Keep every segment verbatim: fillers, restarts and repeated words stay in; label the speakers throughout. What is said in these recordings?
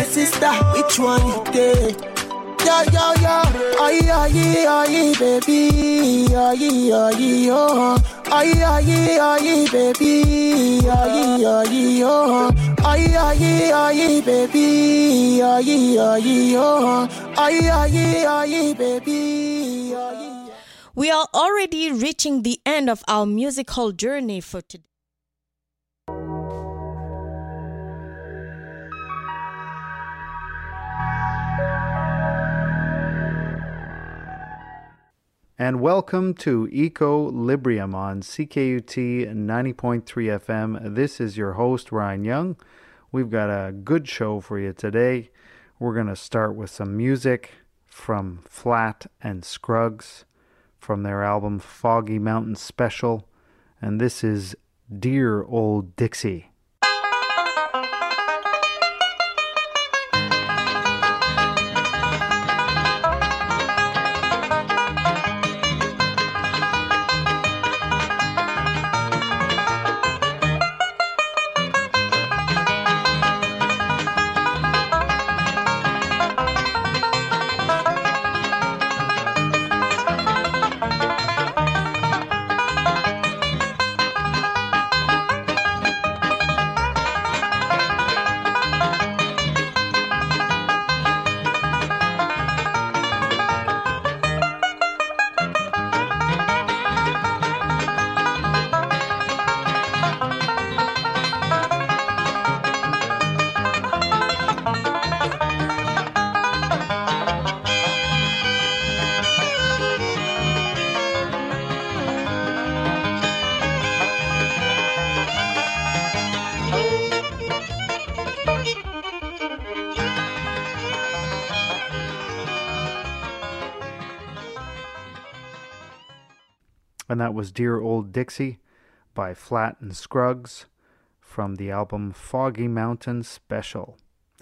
Speaker 1: sister, which one you take? Yo, yo, yo, aye, aye, aye, baby, aye, aye, oh, aye, aye, aye, baby, aye, aye, oh, aye, aye, aye, baby, aye, aye, oh, aye, aye, aye, baby, aye.
Speaker 2: We are already reaching the end of our musical journey for today.
Speaker 3: And welcome to Equilibrium on C K U T ninety point three F M. This is your host, Ryan Young. We've got a good show for you today. We're going to start with some music from Flat and Scruggs from their album Foggy Mountain Special. And this is Dear Old Dixie. And that was Dear Old Dixie by Flat and Scruggs from the album Foggy Mountain Special.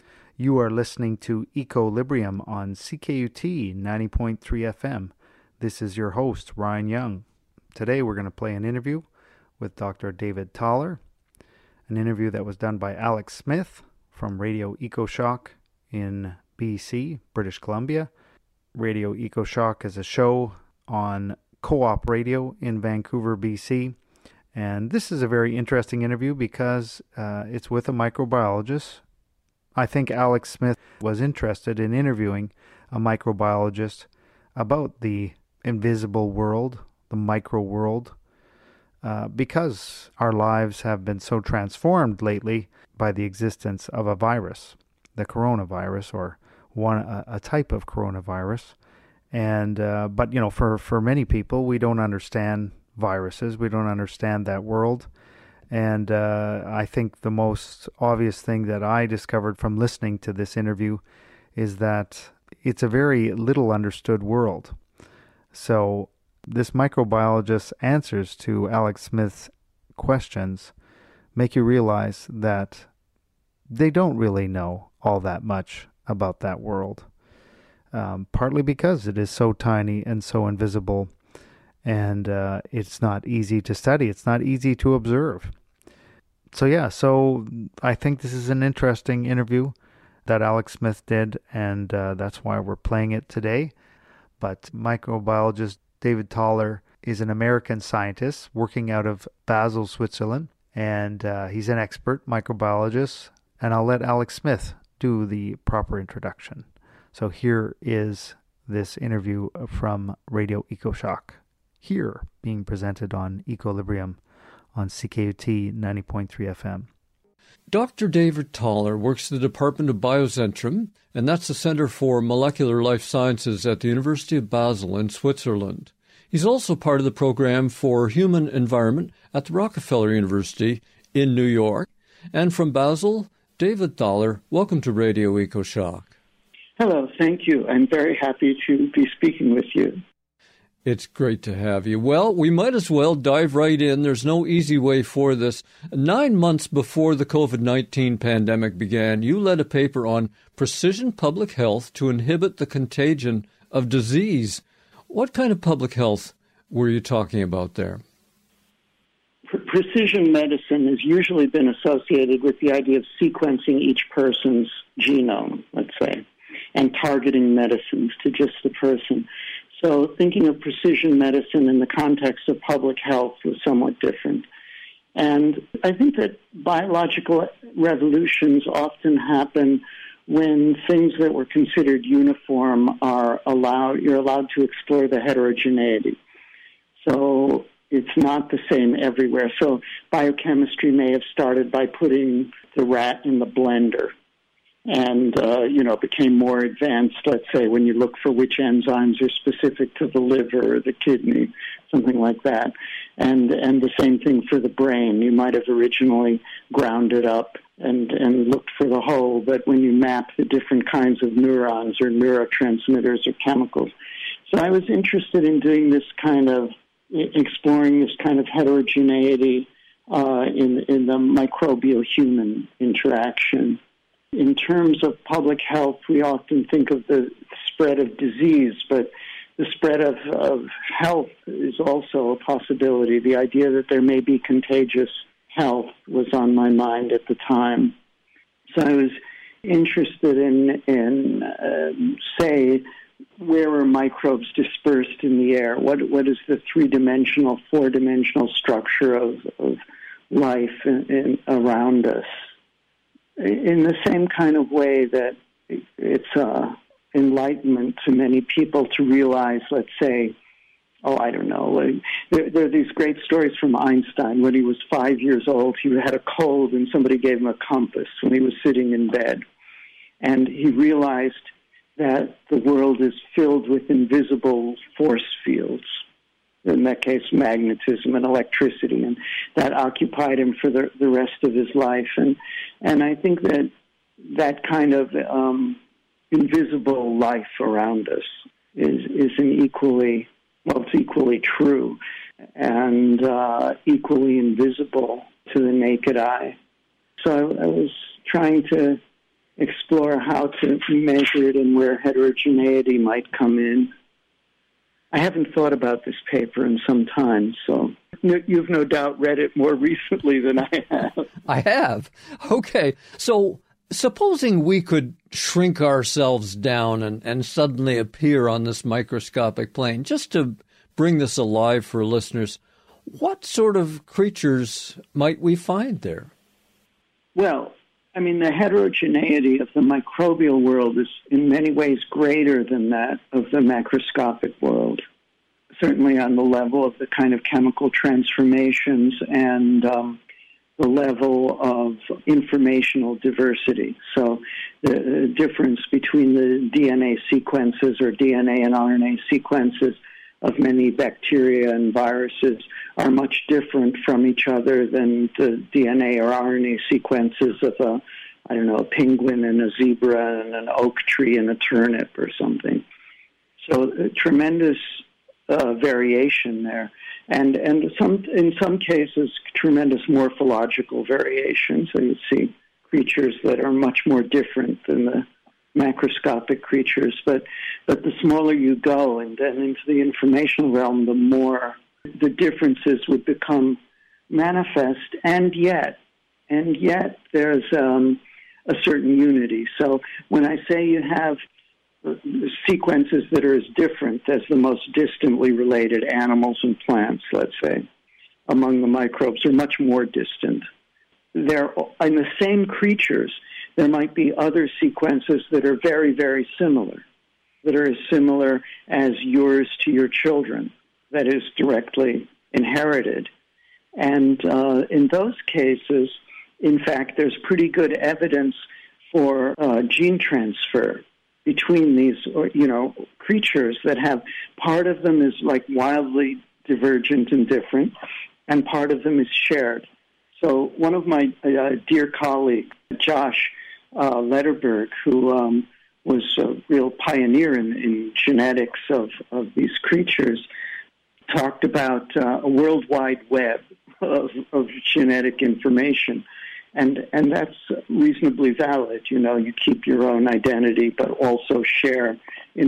Speaker 3: You are listening to Equilibrium on C K U T ninety point three F M. This is your host, Ryan Young. Today we're going to play an interview with Doctor David Thaler, an interview that was done by Alex Smith from Radio EcoShock in B C, British Columbia. Radio EcoShock is a show on Co-op Radio in Vancouver, B C. And this is a very interesting interview because uh, it's with a microbiologist. I think Alex Smith was interested in interviewing a microbiologist about the invisible world, the micro world, uh, because our lives have been so transformed lately by the existence of a virus, the coronavirus, or one a, a type of coronavirus. And uh, but you know, for, for many people, we don't understand viruses. We don't understand that world. And uh, I think the most obvious thing that I discovered from listening to this interview is that it's a very little understood world. So this microbiologist's answers to Alex Smith's questions make you realize that they don't really know all that much about that world. Um, partly because it is so tiny and so invisible, and uh, it's not easy to study. It's not easy to observe. So yeah, so I think this is an interesting interview that Alex Smith did, and uh, that's why we're playing it today. But microbiologist David Thaler is an American scientist working out of Basel, Switzerland, and uh, he's an expert microbiologist, and I'll let Alex Smith do the proper introduction. So here is this interview from Radio EcoShock, here being presented on Equilibrium on C K U T ninety point three F M.
Speaker 4: Doctor David Thaler works at the Department of Biozentrum, and that's the Center for Molecular Life Sciences at the University of Basel in Switzerland. He's also part of the program for Human Environment at the Rockefeller University in New York. And from Basel, David Thaler, welcome to Radio EcoShock.
Speaker 5: Hello, thank you. I'm very happy to be speaking with you.
Speaker 4: It's great to have you. Well, we might as well dive right in. There's no easy way for this. Nine months before the covid nineteen pandemic began, you led a paper on precision public health to inhibit the contagion of disease. What kind of public health were you talking about there?
Speaker 5: Pre- precision medicine has usually been associated with the idea of sequencing each person's genome, let's say, and targeting medicines to just the person. So thinking of precision medicine in the context of public health was somewhat different. And I think that biological revolutions often happen when things that were considered uniform are allowed, you're allowed to explore the heterogeneity. So it's not the same everywhere. So biochemistry may have started by putting the rat in the blender and, uh, you know, became more advanced, let's say, when you look for which enzymes are specific to the liver or the kidney, something like that. And and the same thing for the brain. You might have originally ground it up and, and looked for the whole, but when you map the different kinds of neurons or neurotransmitters or chemicals. So I was interested in doing this kind of, exploring this kind of heterogeneity uh, in, in the microbial-human interaction. In terms of public health, we often think of the spread of disease, but the spread of, of health is also a possibility. The idea that there may be contagious health was on my mind at the time. So I was interested in, in uh, say, where are microbes dispersed in the air? What What is the three-dimensional, four-dimensional structure of, of life in, in, around us? In the same kind of way that it's uh, enlightenment to many people to realize, let's say, oh, I don't know, there, there are these great stories from Einstein. When he was five years old, he had a cold and somebody gave him a compass when he was sitting in bed. And he realized that the world is filled with invisible force fields, in that case, magnetism and electricity, and that occupied him for the, the rest of his life. And and I think that that kind of um, invisible life around us is, is an equally, well, it's equally true and uh, equally invisible to the naked eye. So I, I was trying to explore how to measure it and where heterogeneity might come in. I haven't thought about this paper in some time, so you've no doubt read it more recently than I have.
Speaker 4: I have. Okay. So supposing we could shrink ourselves down and, and suddenly appear on this microscopic plane, just to bring this alive for listeners, what sort of creatures might we find there?
Speaker 5: Well, I mean, the heterogeneity of the microbial world is in many ways greater than that of the macroscopic world, certainly on the level of the kind of chemical transformations and um, the level of informational diversity. So the, the difference between the D N A sequences or D N A and R N A sequences of many bacteria and viruses are much different from each other than the D N A or R N A sequences of a, I don't know, a penguin and a zebra and an oak tree and a turnip or something. So uh, tremendous uh, variation there. And and some in some cases, tremendous morphological variation. So you see creatures that are much more different than the macroscopic creatures, but but the smaller you go and then into the informational realm, the more the differences would become manifest, and yet, and yet there's um, a certain unity. So when I say you have sequences that are as different as the most distantly related animals and plants, let's say, among the microbes, are much more distant. They're in the same creatures. There might be other sequences that are very, very similar, that are as similar as yours to your children, that is directly inherited. And uh, in those cases, in fact, there's pretty good evidence for uh, gene transfer between these, or, you know, creatures that have, part of them is like wildly divergent and different, and part of them is shared. So one of my uh, dear colleagues, Josh uh, Lederberg, who um, was a real pioneer in, in genetics of, of these creatures, talked about uh, a worldwide web of, of genetic information. And and that's reasonably valid. You know, you keep your own identity, but also share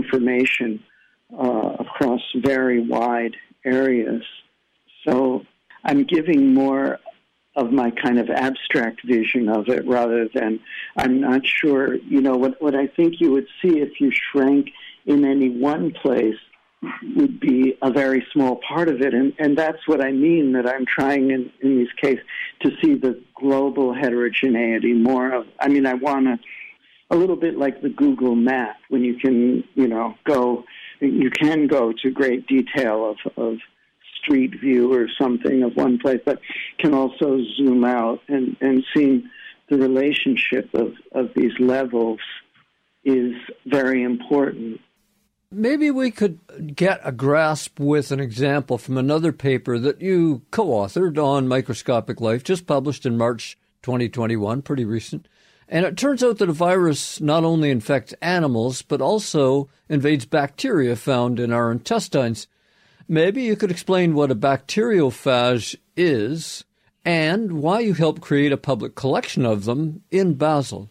Speaker 5: information uh, across very wide areas. So I'm giving more of my kind of abstract vision of it rather than, I'm not sure, you know, what, what I think you would see if you shrank in any one place would be a very small part of it. And, and that's what I mean, that I'm trying in, in these cases to see the global heterogeneity more of, I mean, I want to, a little bit like the Google map, when you can, you know, go, you can go to great detail of, of street view or something of one place, but can also zoom out and, and see the relationship of, of these levels is very important.
Speaker 4: Maybe we could get a grasp with an example from another paper that you co-authored on microscopic life, just published in March twenty twenty-one, pretty recent. And it turns out that a virus not only infects animals, but also invades bacteria found in our intestines. Maybe you could explain what a bacteriophage is and why you helped create a public collection of them in Basel.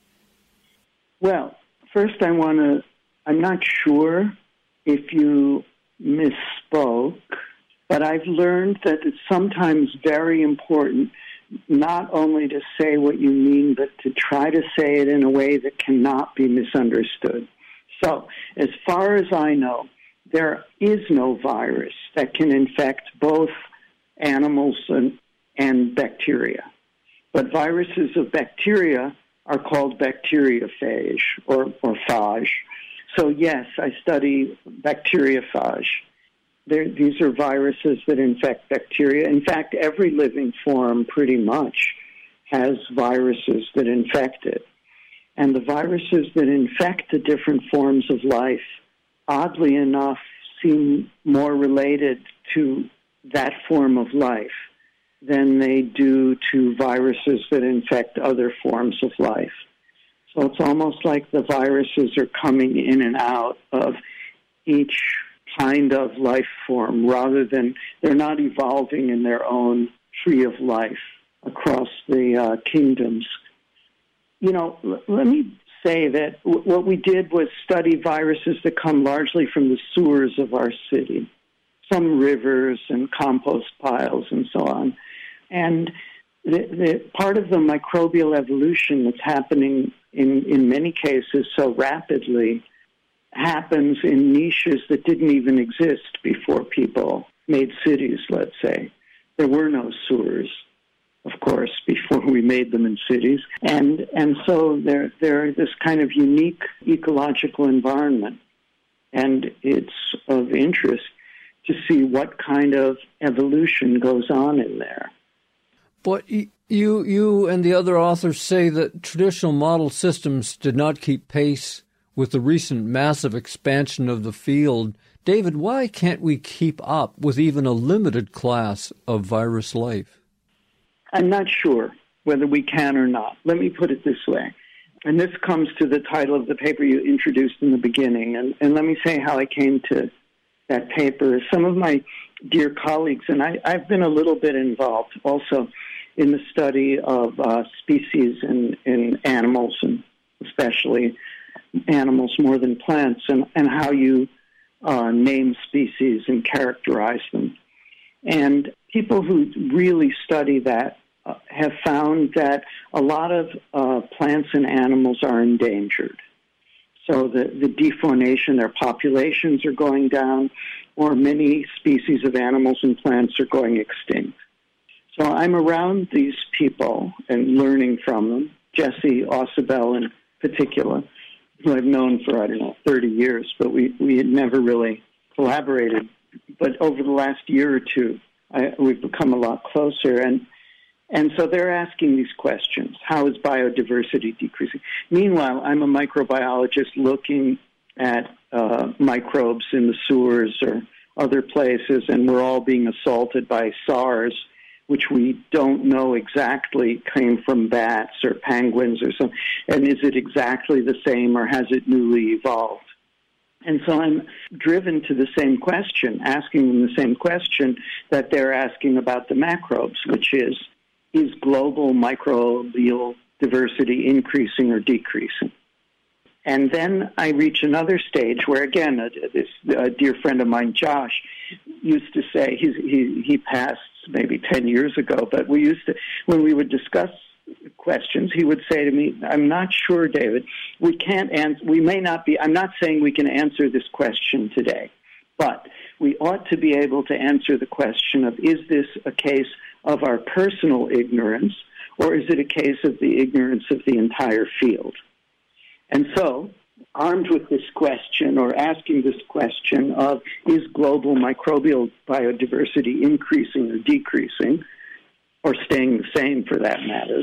Speaker 5: Well, first I want to, I'm not sure if you misspoke, but I've learned that it's sometimes very important not only to say what you mean, but to try to say it in a way that cannot be misunderstood. So, as far as I know, there is no virus that can infect both animals and, and bacteria. But viruses of bacteria are called bacteriophage or, or phage. So yes, I study bacteriophage. There, these are viruses that infect bacteria. In fact, every living form pretty much has viruses that infect it. And the viruses that infect the different forms of life, oddly enough, seem more related to that form of life than they do to viruses that infect other forms of life. So it's almost like the viruses are coming in and out of each kind of life form rather than, they're not evolving in their own tree of life across the uh, kingdoms. You know, l- let me say that w- what we did was study viruses that come largely from the sewers of our city, some rivers and compost piles and so on. And the, the part of the microbial evolution that's happening in, in many cases so rapidly happens in niches that didn't even exist before people made cities, let's say. There were no sewers, of course, before we made them in cities. And and so they're, they're this kind of unique ecological environment. And it's of interest to see what kind of evolution goes on in there.
Speaker 4: But you, you and the other authors say that traditional model systems did not keep pace with the recent massive expansion of the field. David, why can't we keep up with even a limited class of virus life?
Speaker 5: I'm not sure whether we can or not. Let me put it this way. And this comes to the title of the paper you introduced in the beginning. And, and let me say how I came to that paper. Some of my dear colleagues, and I, I've been a little bit involved also in the study of uh, species in, in animals, and especially animals more than plants, and, and how you uh, name species and characterize them. And people who really study that uh, have found that a lot of uh, plants and animals are endangered. So the, the defaunation, their populations are going down, or many species of animals and plants are going extinct. So I'm around these people and learning from them, Jesse Ausubel in particular, who I've known for, I don't know, thirty years, but we, we had never really collaborated. But over the last year or two, I, we've become a lot closer. And and so they're asking these questions. How is biodiversity decreasing? Meanwhile, I'm a microbiologist looking at uh, microbes in the sewers or other places, and we're all being assaulted by SARS, which we don't know exactly came from bats or penguins or something. And is it exactly the same, or has it newly evolved? And so I'm driven to the same question, asking them the same question that they're asking about the macrobes, which is, is global microbial diversity increasing or decreasing? And then I reach another stage where, again, uh, this uh, dear friend of mine, Josh, used to say, he's, he, he passed maybe ten years ago, but we used to, when we would discuss questions, he would say to me, I'm not sure, David, we can't answer, we may not be, I'm not saying we can answer this question today, but we ought to be able to answer the question of, is this a case of our personal ignorance, or is it a case of the ignorance of the entire field? And so, armed with this question, or asking this question of, is global microbial biodiversity increasing or decreasing, or staying the same for that matter,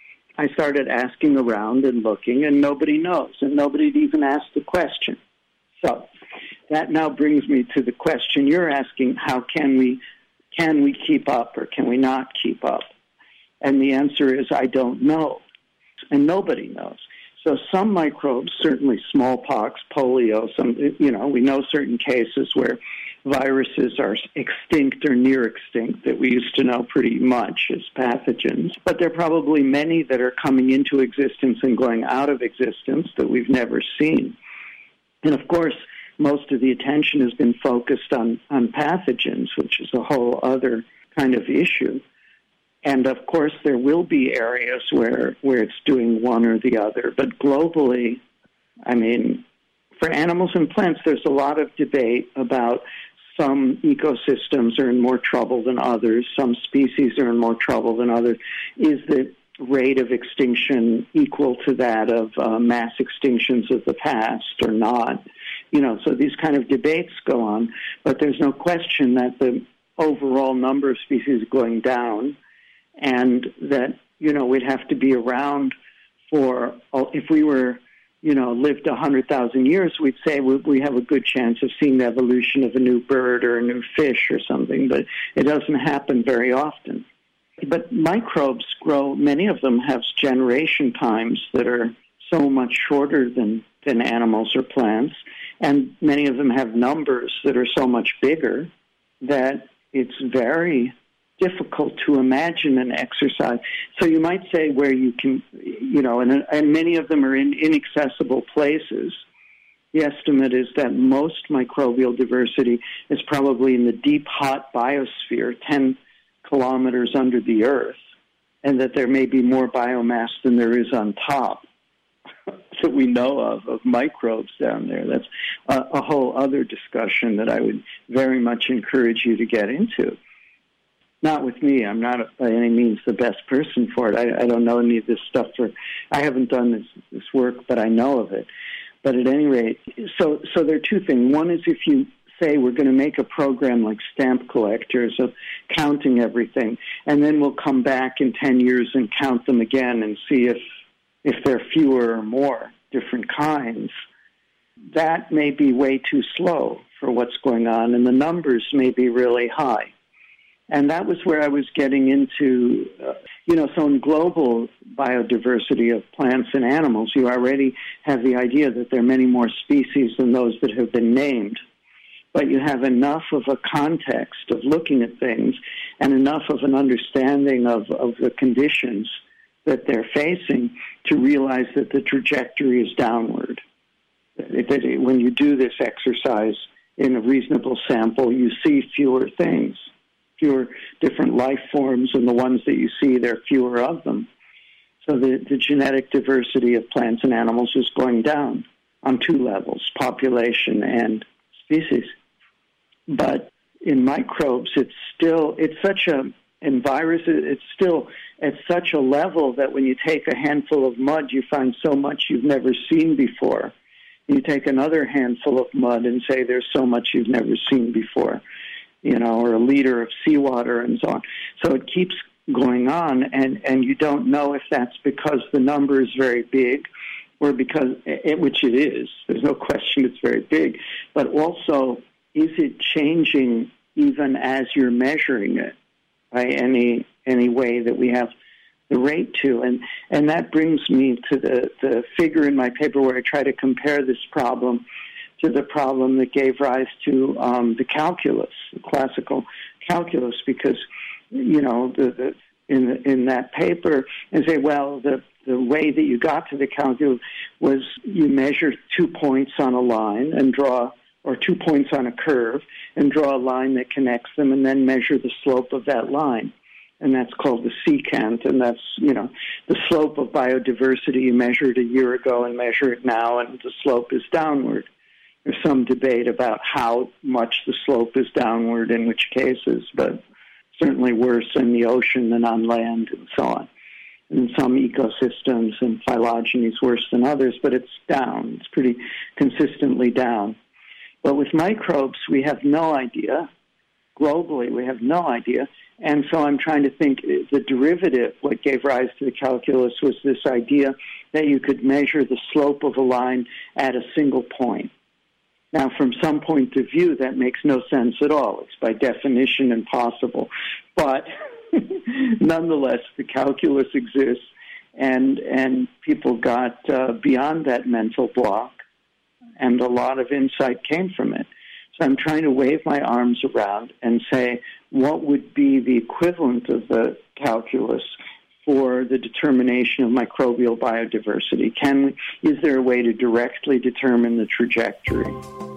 Speaker 5: I started asking around and looking, and nobody knows, and nobody'd even asked the question. So that now brings me to the question you're asking, how can we can we keep up or can we not keep up? And the answer is, I don't know, and nobody knows. So some microbes, certainly smallpox, polio, some, you know, we know certain cases where viruses are extinct or near extinct that we used to know pretty much as pathogens. But there are probably many that are coming into existence and going out of existence that we've never seen. And of course, most of the attention has been focused on, on pathogens, which is a whole other kind of issue. And of course, there will be areas where, where it's doing one or the other. But globally, I mean, for animals and plants, there's a lot of debate about some ecosystems are in more trouble than others. Some species are in more trouble than others. Is the rate of extinction equal to that of uh, mass extinctions of the past or not? You know, so these kind of debates go on. But there's no question that the overall number of species is going down, and that, you know, we'd have to be around for, if we were, you know, lived one hundred thousand years, we'd say we have a good chance of seeing the evolution of a new bird or a new fish or something, but it doesn't happen very often. But microbes grow, many of them have generation times that are so much shorter than, than animals or plants, and many of them have numbers that are so much bigger that it's very difficult to imagine an exercise. So you might say where you can, you know, and, and many of them are in inaccessible places. The estimate is that most microbial diversity is probably in the deep, hot biosphere, ten kilometers under the earth, and that there may be more biomass than there is on top that we know of, of microbes down there. That's a, a whole other discussion that I would very much encourage you to get into. Not with me. I'm not by any means the best person for it. I, I don't know any of this stuff. For I haven't done this, this work, but I know of it. But at any rate, so so there are two things. One is if you say we're going to make a program like Stamp Collectors of counting everything, and then we'll come back in ten years and count them again and see if if there are fewer or more different kinds, that may be way too slow for what's going on, and the numbers may be really high. And that was where I was getting into, uh, you know, so in global biodiversity of plants and animals, you already have the idea that there are many more species than those that have been named. But you have enough of a context of looking at things and enough of an understanding of, of the conditions that they're facing to realize that the trajectory is downward. That, that when you do this exercise in a reasonable sample, you see fewer things. Fewer different life forms, and the ones that you see, there are fewer of them. So the, the genetic diversity of plants and animals is going down on two levels, population and species. But in microbes, it's still, it's such a, in viruses, it's still at such a level that when you take a handful of mud, you find so much you've never seen before. You take another handful of mud and say there's so much you've never seen before, you know, or a liter of seawater and so on. So it keeps going on, and, and you don't know if that's because the number is very big or because, it, which it is, there's no question it's very big, but also, is it changing even as you're measuring it by any any way that we have the rate to? And and that brings me to the, the figure in my paper where I try to compare this problem to the problem that gave rise to um, the calculus, the classical calculus, because, you know, the, the, in the, in that paper, and say, well, the, the way that you got to the calculus was you measure two points on a line and draw or two points on a curve and draw a line that connects them and then measure the slope of that line. And that's called the secant, and that's, you know, the slope of biodiversity. You measure it a year ago and measure it now, and the slope is downward. There's some debate about how much the slope is downward in which cases, but certainly worse in the ocean than on land and so on. In some ecosystems and phylogenies worse than others, but it's down. It's pretty consistently down. But with microbes, we have no idea. Globally, we have no idea. And so I'm trying to think, the derivative, what gave rise to the calculus, was this idea that you could measure the slope of a line at a single point. Now, from some point of view, that makes no sense at all. It's by definition impossible. But nonetheless, the calculus exists, and and people got uh, beyond that mental block, and a lot of insight came from it. So I'm trying to wave my arms around and say, what would be the equivalent of the calculus for the determination of microbial biodiversity? Can we, is there a way to directly determine the trajectory?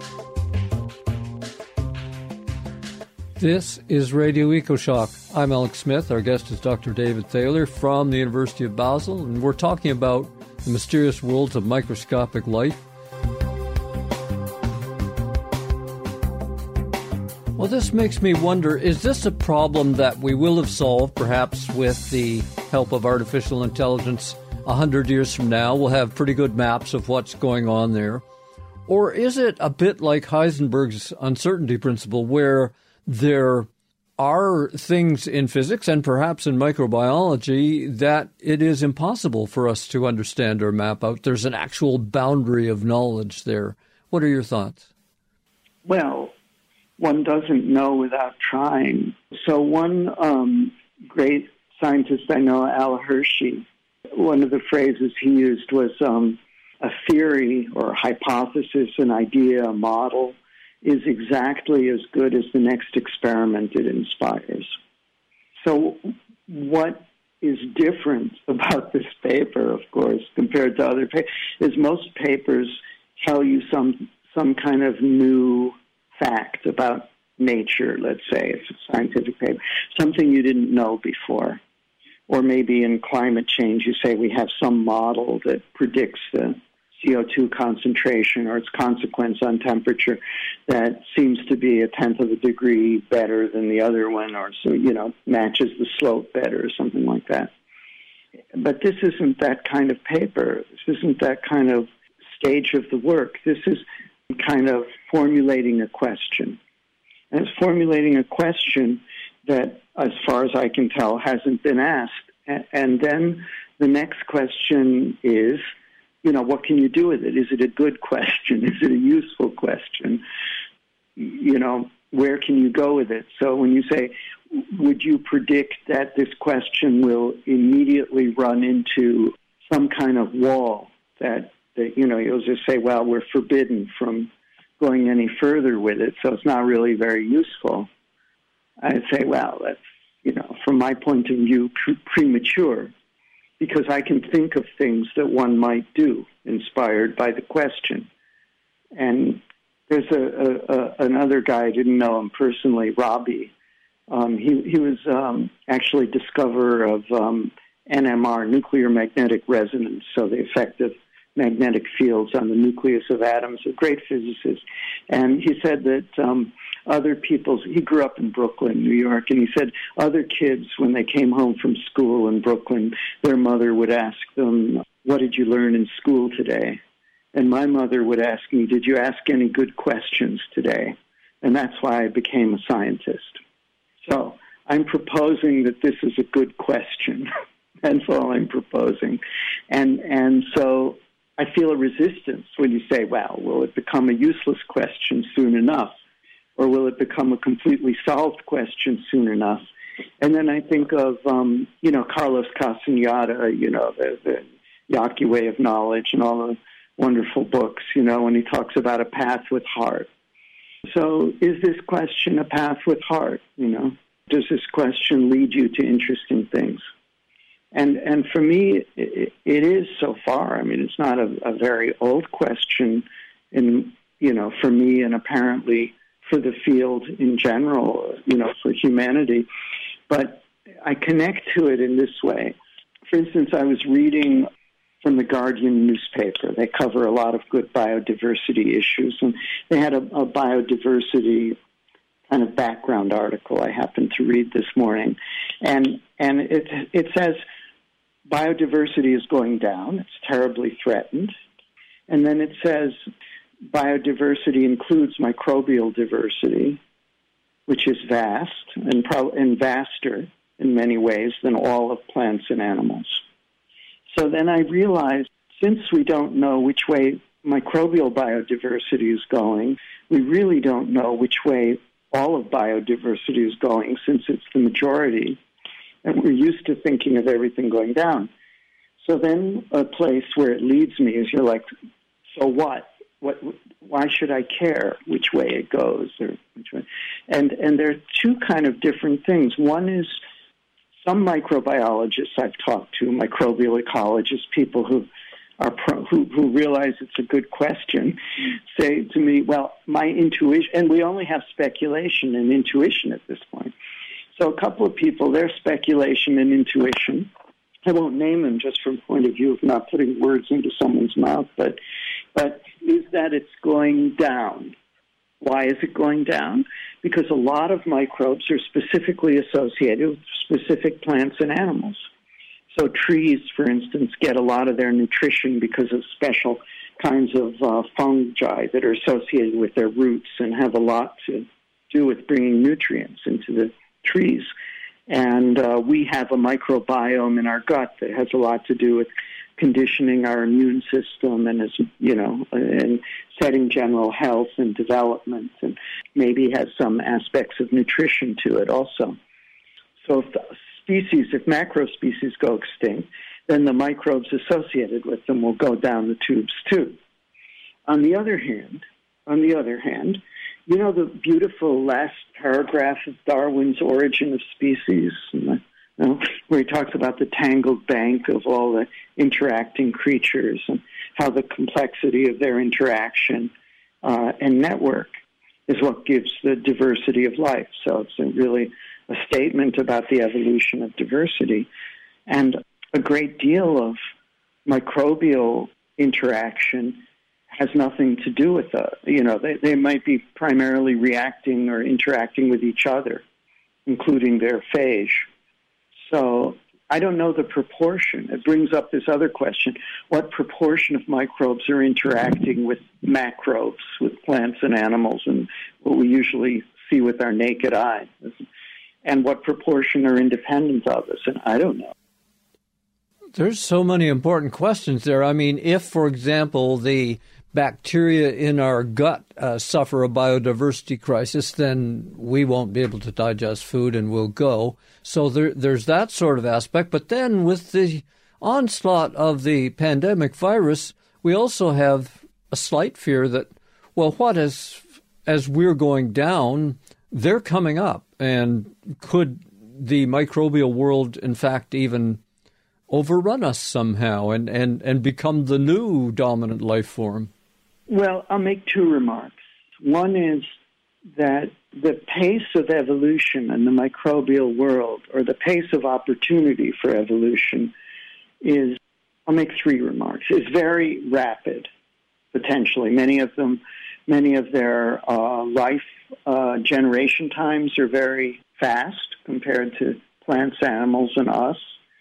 Speaker 4: This is Radio EcoShock. I'm Alex Smith. Our guest is Doctor David Thaler from the University of Basel, and we're talking about the mysterious worlds of microscopic life. Well, this makes me wonder, is this a problem that we will have solved, perhaps with the help of artificial intelligence a hundred years from now? We'll have pretty good maps of what's going on there. Or is it a bit like Heisenberg's uncertainty principle, where there are things in physics and perhaps in microbiology that it is impossible for us to understand or map out? There's an actual boundary of knowledge there. What are your thoughts?
Speaker 5: Well, one doesn't know without trying. So one um, great scientist I know, Al Hershey, one of the phrases he used was um, a theory or a hypothesis, an idea, a model, is exactly as good as the next experiment it inspires. So what is different about this paper, of course, compared to other papers, is most papers tell you some some kind of new fact about nature, let's say, it's a scientific paper, something you didn't know before. Or maybe in climate change, you say we have some model that predicts the C O two concentration or its consequence on temperature that seems to be a tenth of a degree better than the other one, or, so, you know, matches the slope better or something like that. But this isn't that kind of paper. This isn't that kind of stage of the work. This is kind of formulating a question. And it's formulating a question that, as far as I can tell, hasn't been asked. And then the next question is, you know, what can you do with it? Is it a good question? Is it a useful question? You know, where can you go with it? So when you say, would you predict that this question will immediately run into some kind of wall that, that you know, you'll just say, well, we're forbidden from going any further with it, so it's not really very useful. I'd say, well, that's, you know, from my point of view, pre- premature, because I can think of things that one might do inspired by the question. And there's a, a, a another guy, I didn't know him personally, Robbie. Um, he, he was um, actually discoverer of um, N M R, nuclear magnetic resonance, so the effect of magnetic fields on the nucleus of atoms, a great physicist. And he said that um, other people's, he grew up in Brooklyn, New York, and he said other kids, when they came home from school in Brooklyn, their mother would ask them, what did you learn in school today? And my mother would ask me, did you ask any good questions today? And that's why I became a scientist. So I'm proposing that this is a good question. That's all I'm proposing. And and so I feel a resistance when you say, well, will it become a useless question soon enough? Or will it become a completely solved question soon enough? And then I think of, um, you know, Carlos Castaneda, you know, the, the Yaqui Way of Knowledge and all the wonderful books, you know, when he talks about a path with heart. So is this question a path with heart, you know? Does this question lead you to interesting things? And and for me, it, it is so far. I mean, it's not a, a very old question in you know, for me and apparently for the field in general, you know, for humanity. But I connect to it in this way. For instance, I was reading from the Guardian newspaper. They cover a lot of good biodiversity issues, and they had a, a biodiversity kind of background article I happened to read this morning. And and it it says biodiversity is going down. It's terribly threatened. And then it says biodiversity includes microbial diversity, which is vast and, pro- and vaster in many ways than all of plants and animals. So then I realized, since we don't know which way microbial biodiversity is going, we really don't know which way all of biodiversity is going, since it's the majority, and we're used to thinking of everything going down. So then a place where it leads me is you're like, so what? What? Why should I care which way it goes? Or which way? And, and there are two kind of different things. One is some microbiologists I've talked to, microbial ecologists, people who are pro, who, who realize it's a good question, say to me, well, my intuition, and we only have speculation and intuition at this point. So a couple of people, their speculation and intuition, I won't name them just from point of view of not putting words into someone's mouth, but but is that it's going down. Why is it going down? Because a lot of microbes are specifically associated with specific plants and animals. So trees, for instance, get a lot of their nutrition because of special kinds of uh, fungi that are associated with their roots and have a lot to do with bringing nutrients into the trees. And uh, we have a microbiome in our gut that has a lot to do with conditioning our immune system and, as you know, and setting general health and development, and maybe has some aspects of nutrition to it also. So if the species, if macro species go extinct, then the microbes associated with them will go down the tubes too. On the other hand, on the other hand, you know the beautiful last paragraph of Darwin's Origin of Species, you know, where he talks about the tangled bank of all the interacting creatures and how the complexity of their interaction uh, and network is what gives the diversity of life. So it's a really a statement about the evolution of diversity. And a great deal of microbial interaction has nothing to do with the, you know, they, they might be primarily reacting or interacting with each other, including their phage. So I don't know the proportion. It brings up this other question. What proportion of microbes are interacting with macrobes, with plants and animals, and what we usually see with our naked eye? And what proportion are independent of us? And I don't know.
Speaker 4: There's so many important questions there. I mean, if, for example, the bacteria in our gut uh, suffer a biodiversity crisis, then we won't be able to digest food and we'll go. So there, there's that sort of aspect. But then with the onslaught of the pandemic virus, we also have a slight fear that, well, what as, as we're going down, they're coming up. And could the microbial world, in fact, even overrun us somehow and, and, and become the new dominant life form?
Speaker 5: Well, I'll make two remarks. One is that the pace of evolution in the microbial world, or the pace of opportunity for evolution, is, I'll make three remarks, is very rapid, potentially. Many of them, many of their uh, life uh, generation times are very fast compared to plants, animals, and us.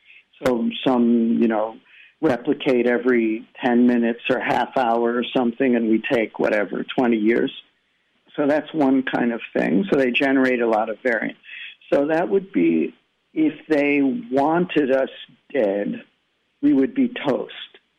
Speaker 5: So some, you know, replicate every ten minutes or half hour or something, and we take, whatever, twenty years. So that's one kind of thing. So they generate a lot of variant. So that would be, if they wanted us dead, we would be toast.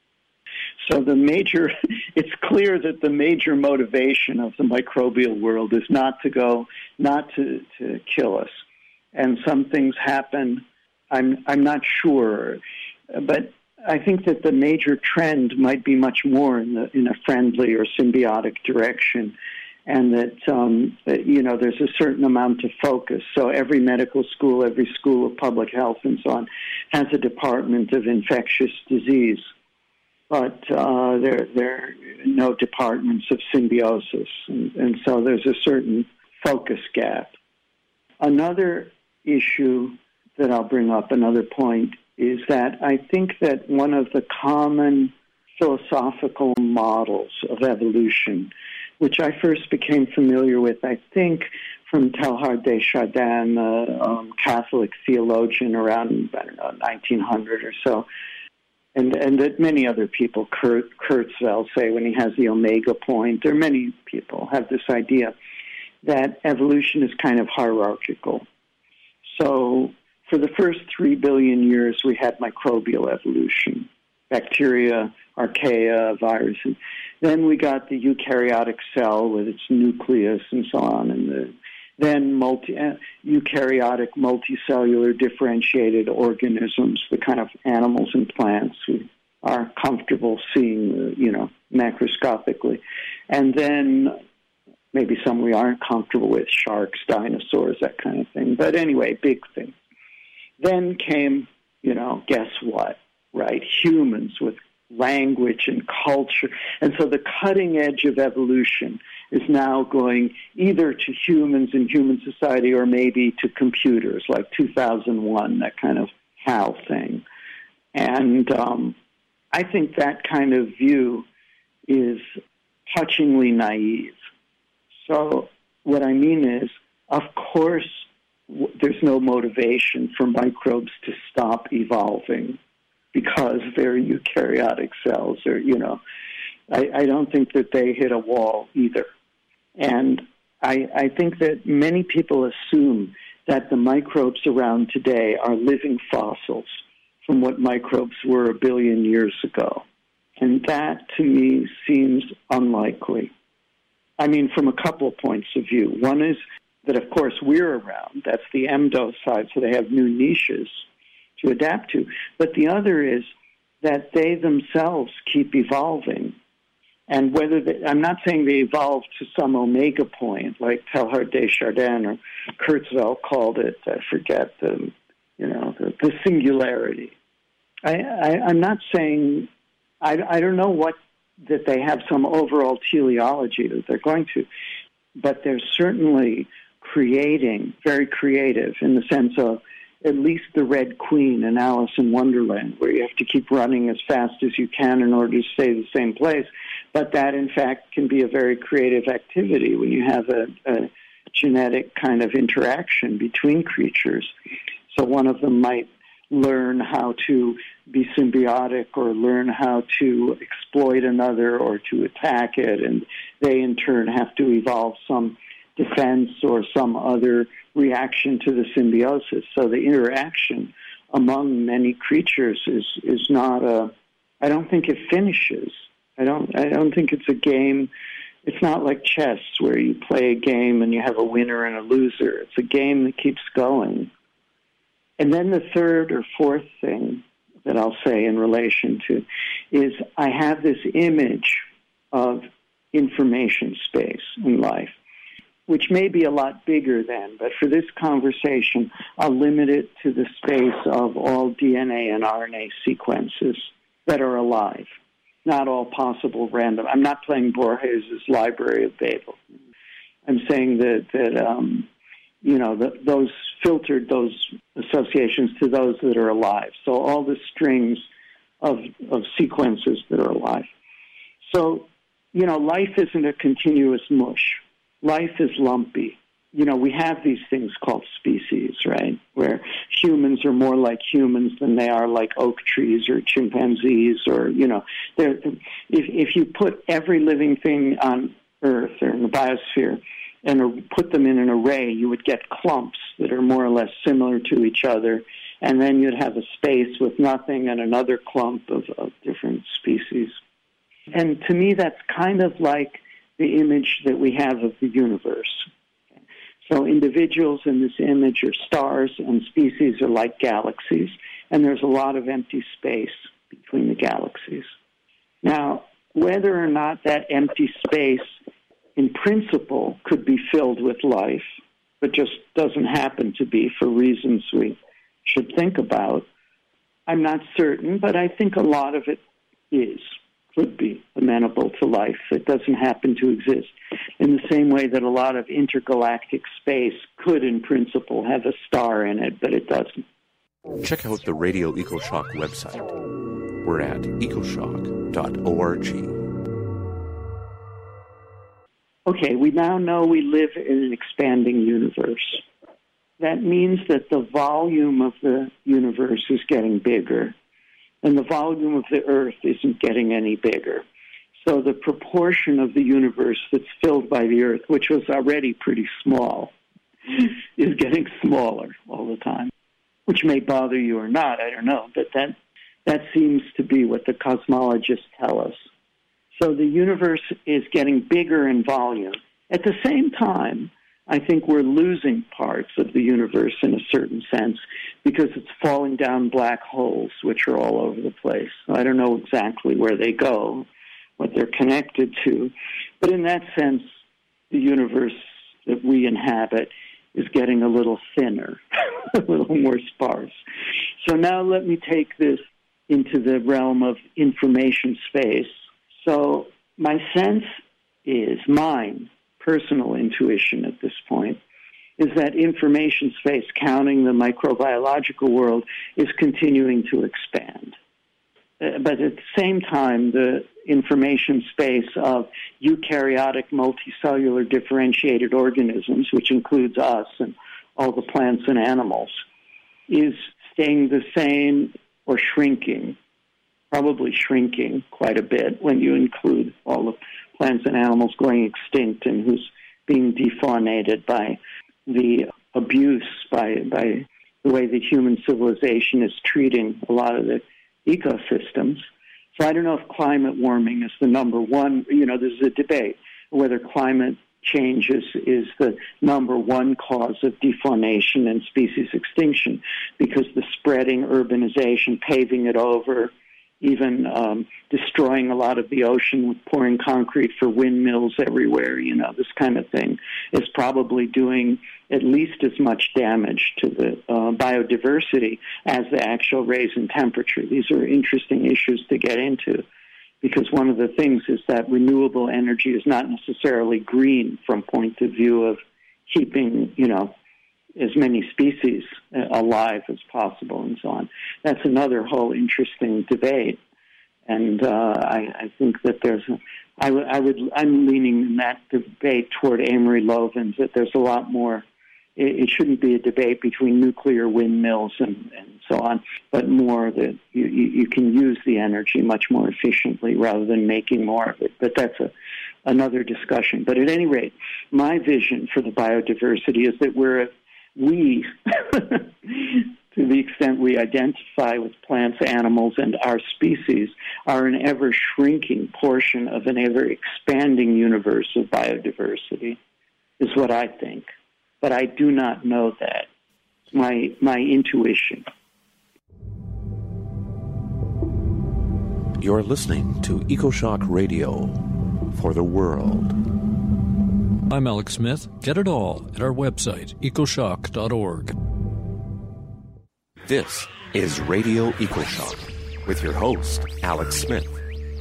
Speaker 5: So the major, it's clear that the major motivation of the microbial world is not to go, not to, to kill us. And some things happen, I'm I'm not sure, but I think that the major trend might be much more in the in a friendly or symbiotic direction, and that, um, that you know there's a certain amount of focus. So every medical school, every school of public health, and so on, has a department of infectious disease, but uh, there, there are no departments of symbiosis, and, and so there's a certain focus gap. Another issue that I'll bring up, another point, is that I think that one of the common philosophical models of evolution, which I first became familiar with, I think, from Teilhard de Chardin, a um, Catholic theologian around, I don't know, nineteen hundred or so, and and that many other people, Kurt, Kurzweil, say when he has the omega point, or many people have this idea that evolution is kind of hierarchical. So for the first three billion years, we had microbial evolution, bacteria, archaea, viruses. Then we got the eukaryotic cell with its nucleus and so on, and the, then multi, uh, eukaryotic multicellular differentiated organisms, the kind of animals and plants we are comfortable seeing, uh, you know, macroscopically. And then maybe some we aren't comfortable with, sharks, dinosaurs, that kind of thing. But anyway, big thing. Then came, you know, guess what, right? Humans with language and culture. And so the cutting edge of evolution is now going either to humans and human society or maybe to computers, like two thousand one, that kind of HAL thing. And um, I think that kind of view is touchingly naive. So what I mean is, of course, w- there's no motivation for microbes to stop evolving because they're eukaryotic cells, or, you know, I, I don't think that they hit a wall either. And I, I think that many people assume that the microbes around today are living fossils from what microbes were a billion years ago. And that, to me, seems unlikely. I mean, from a couple of points of view. One is that, of course, we're around. That's the M D O side, so they have new niches to adapt to. But the other is that they themselves keep evolving. And whether they, I'm not saying they evolved to some omega point, like Teilhard de Chardin or Kurzweil called it, I forget, the, you know, the, the singularity. I, I, I'm not saying, I, I don't know what, that they have some overall teleology that they're going to, but they're certainly creating, very creative in the sense of at least the Red Queen in Alice in Wonderland, where you have to keep running as fast as you can in order to stay the same place. But that, in fact, can be a very creative activity when you have a, a genetic kind of interaction between creatures. So one of them might learn how to be symbiotic or learn how to exploit another or to attack it, and they, in turn, have to evolve some defense or some other reaction to the symbiosis. So the interaction among many creatures is, is not a, I don't think it finishes. I don't, I don't think it's a game. It's not like chess where you play a game and you have a winner and a loser. It's a game that keeps going. And then the third or fourth thing that I'll say in relation to is I have this image of information space in life, which may be a lot bigger than, but for this conversation, I'll limit it to the space of all D N A and R N A sequences that are alive, not all possible random. I'm not playing Borges' Library of Babel. I'm saying that, that um, you know, the, those filtered those associations to those that are alive. So all the strings of, of sequences that are alive. So, you know, life isn't a continuous mush. Life is lumpy. You know, we have these things called species, right, where humans are more like humans than they are like oak trees or chimpanzees or, you know, if, if you put every living thing on Earth or in the biosphere and put them in an array, you would get clumps that are more or less similar to each other, and then you'd have a space with nothing and another clump of, of different species. And to me, that's kind of like the image that we have of the universe. So individuals in this image are stars, and species are like galaxies, and there's a lot of empty space between the galaxies. Now, whether or not that empty space in principle could be filled with life, but just doesn't happen to be for reasons we should think about, I'm not certain, but I think a lot of it is. could be amenable to life. It doesn't happen to exist. In the same way that a lot of intergalactic space could, in principle, have a star in it, but it doesn't.
Speaker 6: Check out the Radio EcoShock website. We're at ecoshock dot org.
Speaker 5: Okay, we now know we live in an expanding universe. That means that the volume of the universe is getting bigger, and the volume of the Earth isn't getting any bigger. So the proportion of the universe that's filled by the Earth, which was already pretty small, is getting smaller all the time, which may bother you or not, I don't know, but that that seems to be what the cosmologists tell us. So the universe is getting bigger in volume. At the same time, I think we're losing parts of the universe in a certain sense because it's falling down black holes, which are all over the place. I don't know exactly where they go, what they're connected to. But in that sense, the universe that we inhabit is getting a little thinner, a little more sparse. So now let me take this into the realm of information space. So my sense is, mine, personal intuition at this point, is that information space, counting the microbiological world, is continuing to expand. Uh, but at the same time, the information space of eukaryotic multicellular differentiated organisms, which includes us and all the plants and animals, is staying the same or shrinking, probably shrinking quite a bit when you include all the plants and animals going extinct and who's being defaunated by the abuse, by, by the way the human civilization is treating a lot of the ecosystems. So I don't know if climate warming is the number one, you know, there's a debate whether climate change is, is the number one cause of defaunation and species extinction, because the spreading urbanization, paving it over, even um, destroying a lot of the ocean with pouring concrete for windmills everywhere, you know, this kind of thing, is probably doing at least as much damage to the uh, biodiversity as the actual raise in temperature. These are interesting issues to get into, because one of the things is that renewable energy is not necessarily green from point of view of keeping, you know, as many species alive as possible and so on. That's another whole interesting debate. And uh, I, I think that there's, a, I, w- I would, I'm leaning in that debate toward Amory Lovins, that there's a lot more, it, it shouldn't be a debate between nuclear windmills and, and so on, but more that you, you, you can use the energy much more efficiently rather than making more of it. But that's a, another discussion. But at any rate, my vision for the biodiversity is that we're a We, to the extent we identify with plants, animals, and our species, are an ever-shrinking portion of an ever-expanding universe of biodiversity, is what I think. But I do not know that. My, my intuition.
Speaker 6: You're listening to EcoShock Radio for the world.
Speaker 4: I'm Alex Smith. Get it all at our website, ecoshock dot org.
Speaker 6: This is Radio EcoShock with your host, Alex Smith.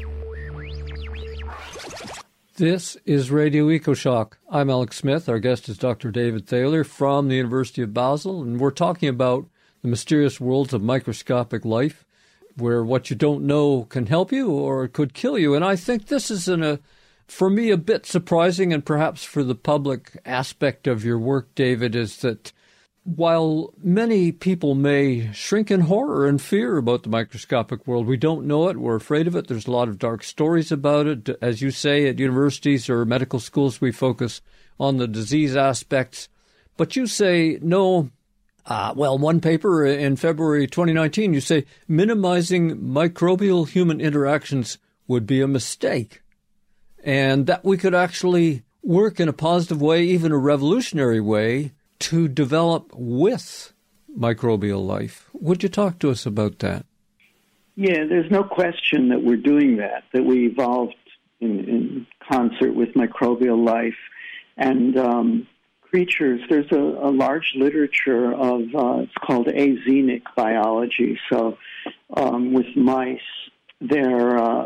Speaker 4: This is Radio EcoShock. I'm Alex Smith. Our guest is Doctor David Thaler from the University of Basel, and we're talking about the mysterious worlds of microscopic life, where what you don't know can help you or it could kill you. And I think this is in a For me, a bit surprising, and perhaps for the public aspect of your work, David, is that while many people may shrink in horror and fear about the microscopic world, we don't know it, we're afraid of it, there's a lot of dark stories about it. As you say, at universities or medical schools, we focus on the disease aspects. But you say, no, uh, well, one paper in February twenty nineteen, you say minimizing microbial human interactions would be a mistake, and that we could actually work in a positive way, even a revolutionary way, to develop with microbial life. Would you talk to us about that?
Speaker 5: Yeah, there's no question that we're doing that, that we evolved in, in concert with microbial life. And um, creatures, there's a, a large literature of, uh, it's called azenic biology. So um, with mice, they're... Uh,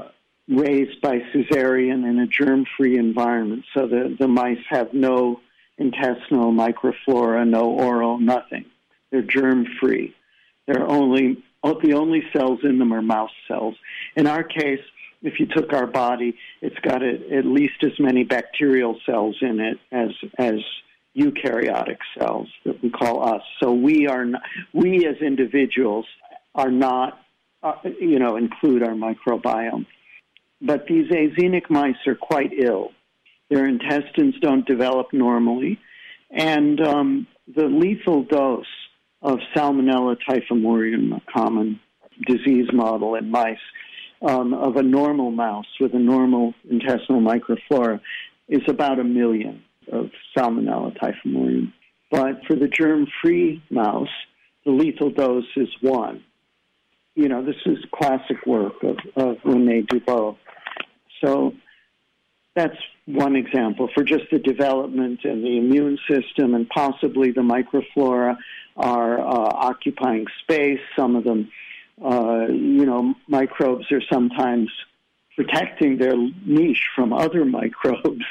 Speaker 5: raised by cesarean in a germ-free environment. So the, the mice have no intestinal microflora, no oral, nothing. They're germ-free. They're only, the only cells in them are mouse cells. In our case, if you took our body, it's got a, at least as many bacterial cells in it as as eukaryotic cells that we call us. So we are not, we as individuals are not, uh, you know, include our microbiome. But these azenic mice are quite ill. Their intestines don't develop normally, and um, the lethal dose of Salmonella typhimurium, a common disease model in mice, um, of a normal mouse with a normal intestinal microflora is about a million of Salmonella typhimurium. But for the germ-free mouse, the lethal dose is one. You know, this is classic work of, of René Dubos. So that's one example for just the development and the immune system, and possibly the microflora are uh, occupying space. Some of them, uh, you know, microbes are sometimes protecting their niche from other microbes.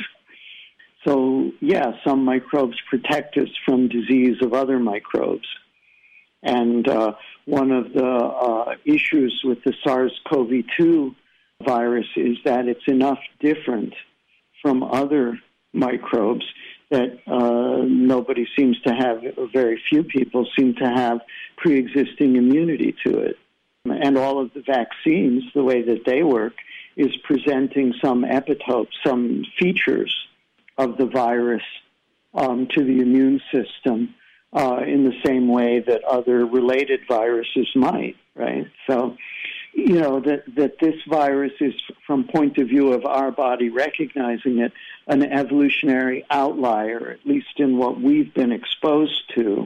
Speaker 5: So, yeah, some microbes protect us from disease of other microbes. And uh, one of the uh, issues with the SARS-C o V two virus is that it's enough different from other microbes that uh, nobody seems to have, or very few people seem to have pre-existing immunity to it. And all of the vaccines, the way that they work, is presenting some epitope, some features of the virus um, to the immune system uh, in the same way that other related viruses might, right? So, you know, that, that this virus is, from point of view of our body recognizing it, an evolutionary outlier, at least in what we've been exposed to,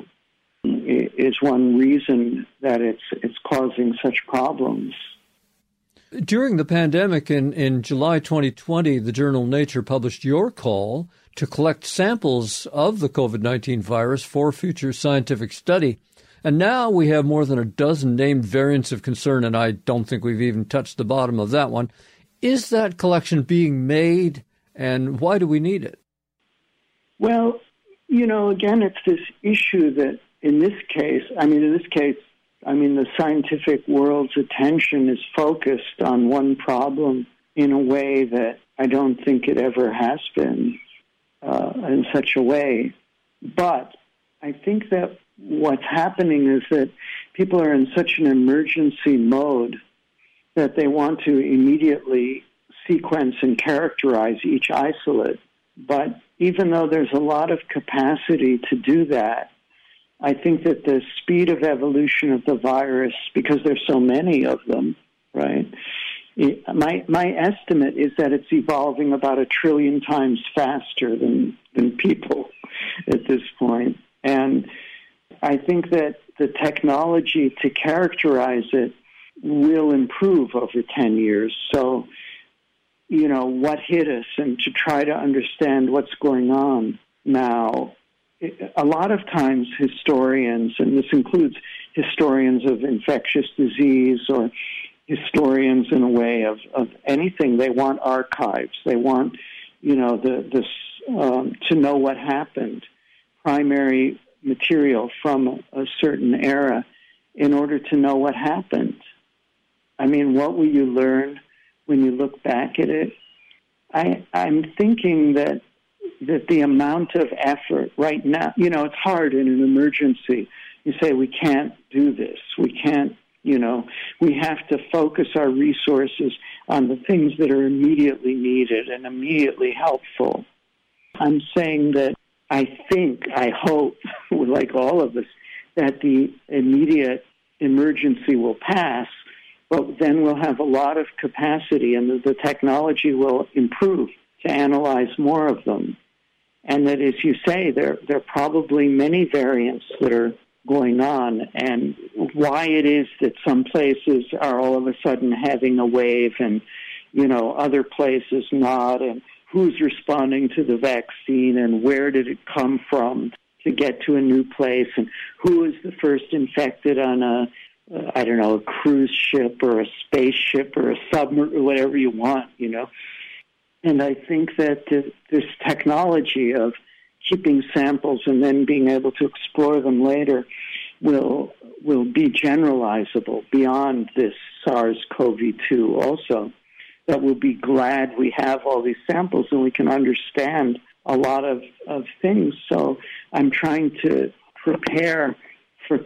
Speaker 5: is one reason that it's it's causing such problems.
Speaker 4: During the pandemic in, in July twenty twenty, the journal Nature published your call to collect samples of the COVID nineteen virus for future scientific study. And now we have more than a dozen named variants of concern, and I don't think we've even touched the bottom of that one. Is that collection being made, and why do we need it?
Speaker 5: Well, you know, again, it's this issue that in this case, I mean, in this case, I mean, the scientific world's attention is focused on one problem in a way that I don't think it ever has been uh, in such a way. But I think that what's happening is that people are in such an emergency mode that they want to immediately sequence and characterize each isolate. But even though there's a lot of capacity to do that, I think that the speed of evolution of the virus, because there's so many of them, right? It, my my estimate is that it's evolving about a trillion times faster than, than people at this point. And I think that the technology to characterize it will improve over ten years. So, you know, what hit us, and to try to understand what's going on now. A lot of times historians, and this includes historians of infectious disease or historians in a way of, of anything, they want archives. They want, you know, the, this, um, to know what happened, primary material from a certain era in order to know what happened. I mean, what will you learn when you look back at it? I, I'm thinking that that the amount of effort right now, you know, it's hard in an emergency. You say, we can't do this. We can't, you know, we have to focus our resources on the things that are immediately needed and immediately helpful. I'm saying that I think, I hope, like all of us, that the immediate emergency will pass, but then we'll have a lot of capacity and the, the technology will improve to analyze more of them. And that, as you say, there, there are probably many variants that are going on, and why it is that some places are all of a sudden having a wave and, you know, other places not, and who's responding to the vaccine and where did it come from to get to a new place, and who is the first infected on a uh, I don't know, a cruise ship or a spaceship or a submarine or whatever you want, you know. And I think that th- this technology of keeping samples and then being able to explore them later will will be generalizable beyond this SARS-C o V two also. That we'll be glad we have all these samples and we can understand a lot of, of things. So I'm trying to prepare for,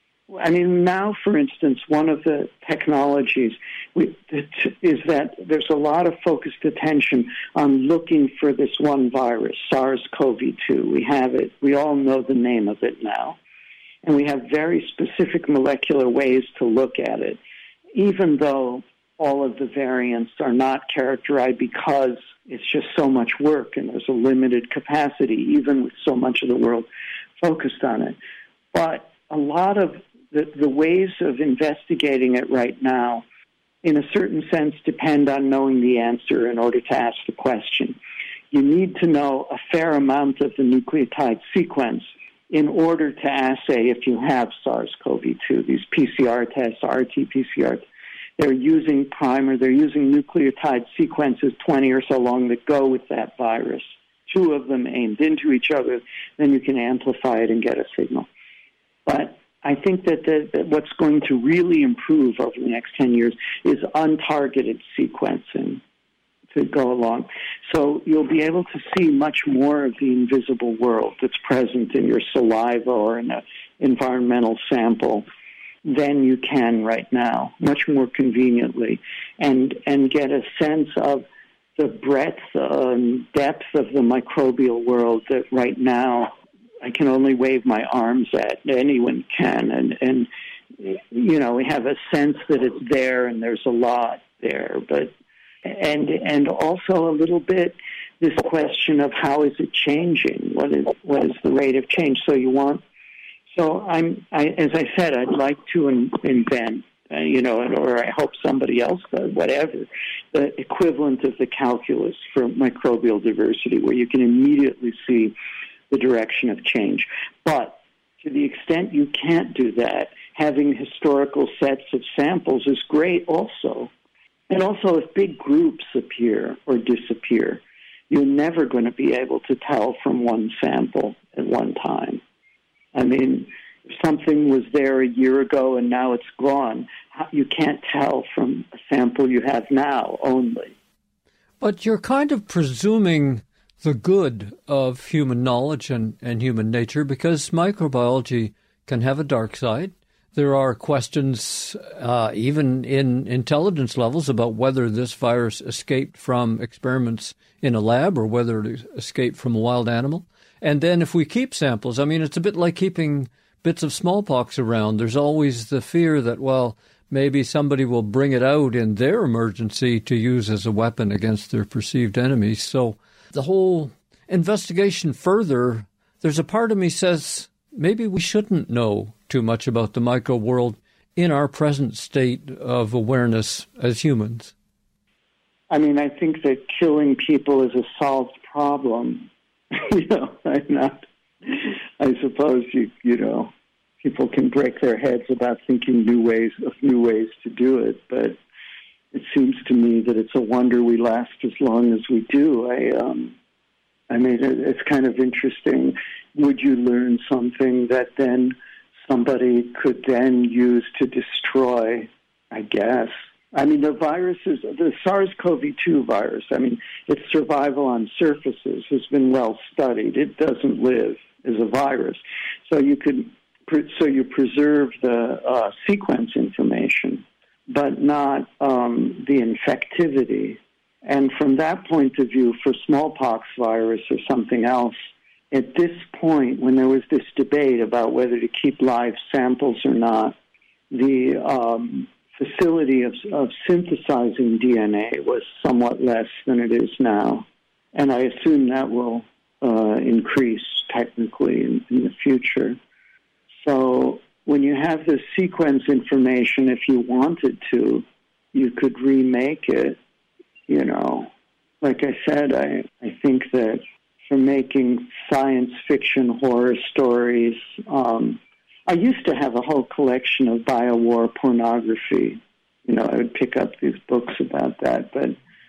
Speaker 5: I mean, now, for instance, one of the technologies we, is that there's a lot of focused attention on looking for this one virus, SARS-C o V two. We have it. We all know the name of it now. And we have very specific molecular ways to look at it, even though all of the variants are not characterized because it's just so much work and there's a limited capacity, even with so much of the world focused on it. But a lot of the, the ways of investigating it right now, in a certain sense, depend on knowing the answer in order to ask the question. You need to know a fair amount of the nucleotide sequence in order to assay if you have SARS-C o V two. These P C R tests, R T P C R, they're using primer, they're using nucleotide sequences twenty or so long that go with that virus. Two of them aimed into each other, then you can amplify it and get a signal. But I think that, the, that what's going to really improve over the next ten years is untargeted sequencing to go along. So you'll be able to see much more of the invisible world that's present in your saliva or in an environmental sample than you can right now, much more conveniently, and and get a sense of the breadth and depth of the microbial world that right now I can only wave my arms at. Anyone can, and and you know, we have a sense that it's there and there's a lot there, but and and also a little bit this question of how is it changing? What is what is the rate of change? So you want So I'm, I, as I said, I'd like to in, invent, uh, you know, or I hope somebody else does, whatever, the equivalent of the calculus for microbial diversity, where you can immediately see the direction of change. But to the extent you can't do that, having historical sets of samples is great also. And also, if big groups appear or disappear, you're never going to be able to tell from one sample at one time. I mean, if something was there a year ago and now it's gone, you can't tell from a sample you have now only.
Speaker 4: But you're kind of presuming the good of human knowledge and, and human nature, because microbiology can have a dark side. There are questions, uh, even in intelligence levels, about whether this virus escaped from experiments in a lab or whether it escaped from a wild animal. And then if we keep samples, I mean, it's a bit like keeping bits of smallpox around. There's always the fear that, well, maybe somebody will bring it out in their emergency to use as a weapon against their perceived enemies. So the whole investigation further, there's a part of me says maybe we shouldn't know too much about the micro world in our present state of awareness as humans.
Speaker 5: I mean, I think that killing people is a solved problem. You know, I'm not, I suppose, you you know, people can break their heads about thinking new ways of new ways to do it, but it seems to me that it's a wonder we last as long as we do. I, um, I mean, it's kind of interesting. Would you learn something that then somebody could then use to destroy, I guess? I mean, the viruses, the SARS-C o V two virus, I mean, its survival on surfaces has been well studied. It doesn't live as a virus. So you could, so you preserve the uh, sequence information, but not um, the infectivity. And from that point of view, for smallpox virus or something else, at this point, when there was this debate about whether to keep live samples or not, the um, facility of, of synthesizing D N A was somewhat less than it is now. And I assume that will uh, increase technically in, in the future. So when you have the sequence information, if you wanted to, you could remake it, you know. Like I said, I, I think that for making science fiction horror stories, um, I used to have a whole collection of biowar pornography. You know, I would pick up these books about that, but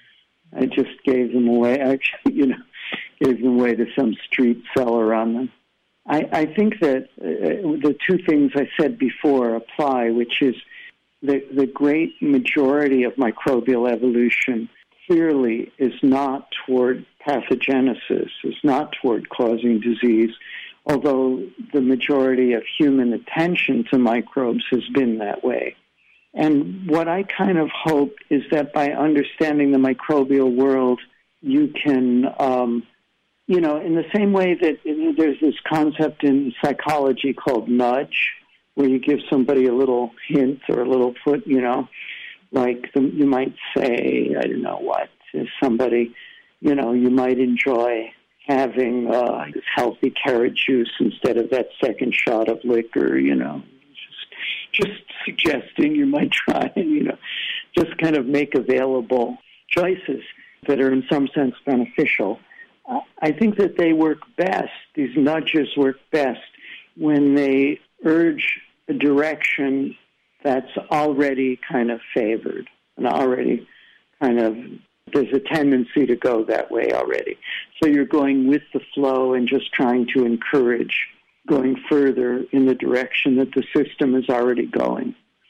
Speaker 5: I just gave them away. I actually, you know, gave them away to some street seller on them. I, I think that uh, the two things I said before apply, which is the, the great majority of microbial evolution clearly is not toward pathogenesis, is not toward causing disease, although the majority of human attention to microbes has been that way. And what I kind of hope is that by understanding the microbial world, you can, um, you know, in the same way that there's this concept in psychology called nudge, where you give somebody a little hint or a little put, you know, like the, you might say, I don't know what, to somebody, you know, you might enjoy having uh, this healthy carrot juice instead of that second shot of liquor, you know, just just suggesting you might try and, you know, just kind of make available choices that are in some sense beneficial. Uh, I think that they work best, these nudges work best when they urge a direction that's already kind of favored and already kind of, there's a tendency to go that way already. So you're going with the flow and just trying to encourage going further in the direction that the system is already going.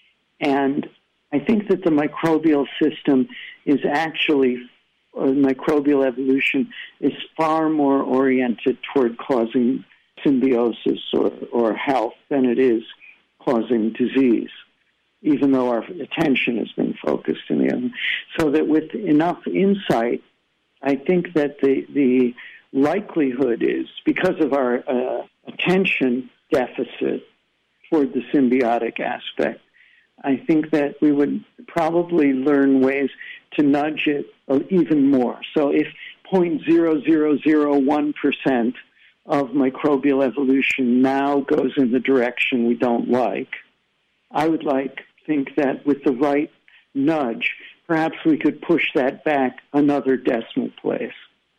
Speaker 5: And I think that the microbial system is actually, or microbial evolution is far more oriented toward causing symbiosis or, or health than it is causing disease, even though our attention has been focused in the other. So that with enough insight, I think that the, the likelihood is, because of our uh, attention deficit toward the symbiotic aspect, I think that we would probably learn ways to nudge it even more. So if zero point zero zero zero one percent of microbial evolution now goes in the direction we don't like, I would like think that with the right nudge, perhaps we could push that back another decimal place.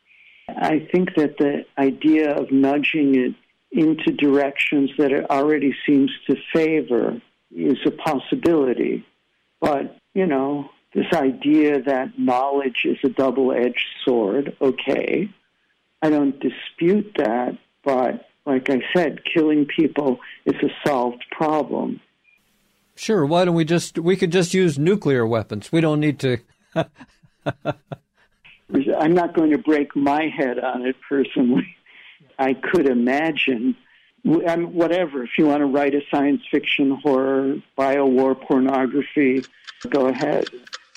Speaker 5: I think that the idea of nudging it into directions that it already seems to favor is a possibility. But, you know, this idea that knowledge is a double-edged sword, okay, I don't dispute that, but like I said, killing people is a solved problem.
Speaker 4: Sure, why don't we just, we could just use nuclear weapons. We don't need to...
Speaker 5: I'm not going to break my head on it personally. I could imagine, whatever, if you want to write a science fiction horror, bio-war pornography, go ahead.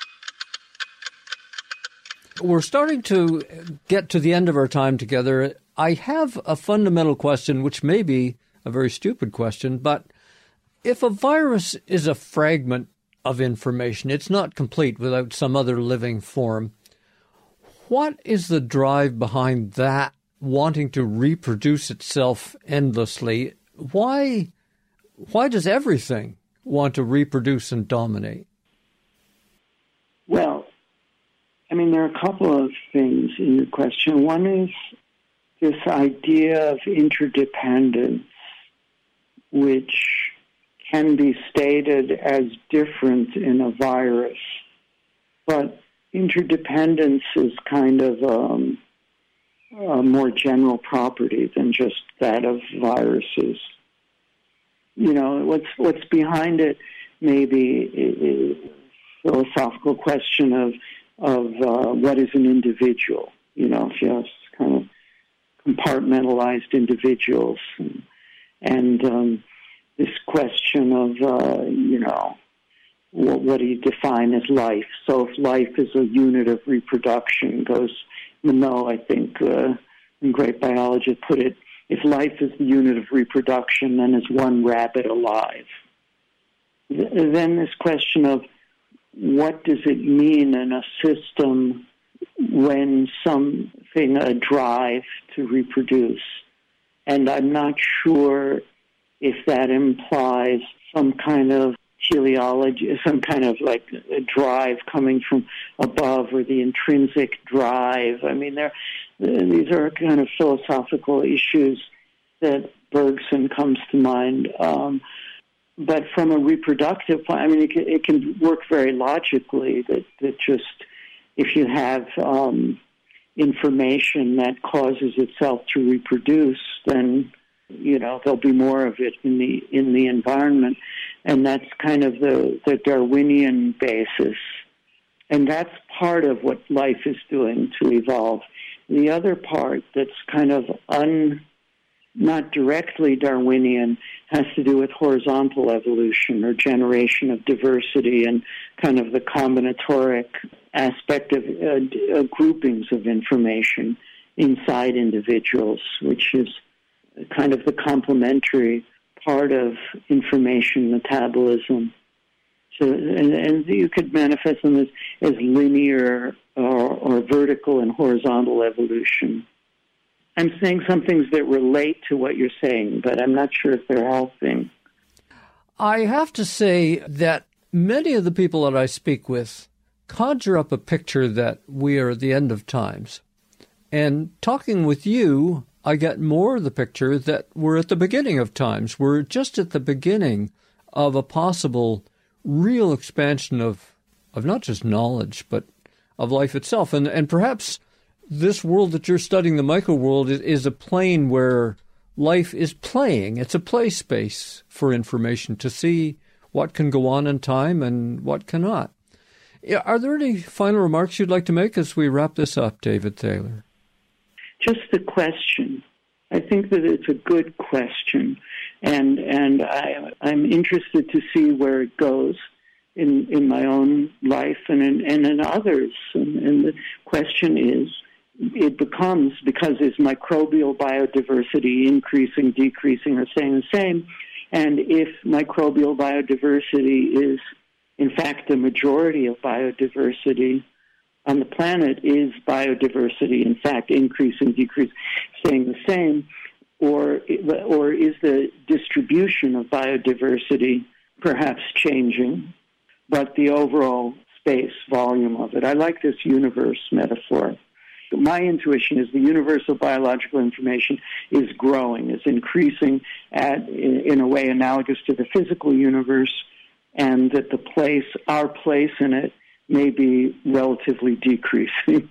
Speaker 4: We're starting to get to the end of our time together. I have a fundamental question, which may be a very stupid question, but if a virus is a fragment of information, it's not complete without some other living form, what is the drive behind that wanting to reproduce itself endlessly? Why, why does everything want to reproduce and dominate?
Speaker 5: Well, I mean, there are a couple of things in your question. One is this idea of interdependence, which can be stated as different in a virus, but interdependence is kind of um, a more general property than just that of viruses. You know, what's what's behind it maybe is a philosophical question of of uh, what is an individual. You know, if you have kind of compartmentalized individuals, and, and um, this question of uh, you know, what, what do you define as life? So if life is a unit of reproduction, goes Monod, I think, uh, in Great Biology, put it, if life is the unit of reproduction, then is one rabbit alive? Then this question of what does it mean in a system when something, a drive to reproduce? And I'm not sure if that implies some kind of teleology, some kind of like a drive coming from above, or the intrinsic drive. I mean, there, these are kind of philosophical issues that Bergson comes to mind. Um, but from a reproductive point, I mean, it can, it can work very logically that, that just if you have um, information that causes itself to reproduce, then, you know, there'll be more of it in the in the environment. And that's kind of the, the Darwinian basis. And that's part of what life is doing to evolve. The other part that's kind of un, not directly Darwinian has to do with horizontal evolution or generation of diversity and kind of the combinatoric aspect of uh, uh, groupings of information inside individuals, which is kind of the complementary part of information metabolism. So, and, and you could manifest them as, as linear or, or vertical and horizontal evolution. I'm saying some things that relate to what you're saying, but I'm not sure if they're helping.
Speaker 4: I have to say that many of the people that I speak with conjure up a picture that we are at the end of times. And talking with you, I get more the picture that we're at the beginning of times. We're just at the beginning of a possible real expansion of of not just knowledge, but of life itself. And and perhaps this world that you're studying, the micro world, is, is a plane where life is playing. It's a play space for information to see what can go on in time and what cannot. Are there any final remarks you'd like to make as we wrap this up, David Thaler?
Speaker 5: Just the question. I think that it's a good question, and and I, I'm interested to see where it goes in, in my own life and in, and in others. And, and the question is, it becomes, because is microbial biodiversity increasing, decreasing, or staying the same? And if microbial biodiversity is, in fact, the majority of biodiversity on the planet, is biodiversity, in fact, increasing, decreasing, staying the same, or or is the distribution of biodiversity perhaps changing, but the overall space volume of it? I like this universe metaphor. My intuition is the universal biological information is growing, is increasing at, in, in a way analogous to the physical universe, and that the place, our place in it, may be relatively decreasing.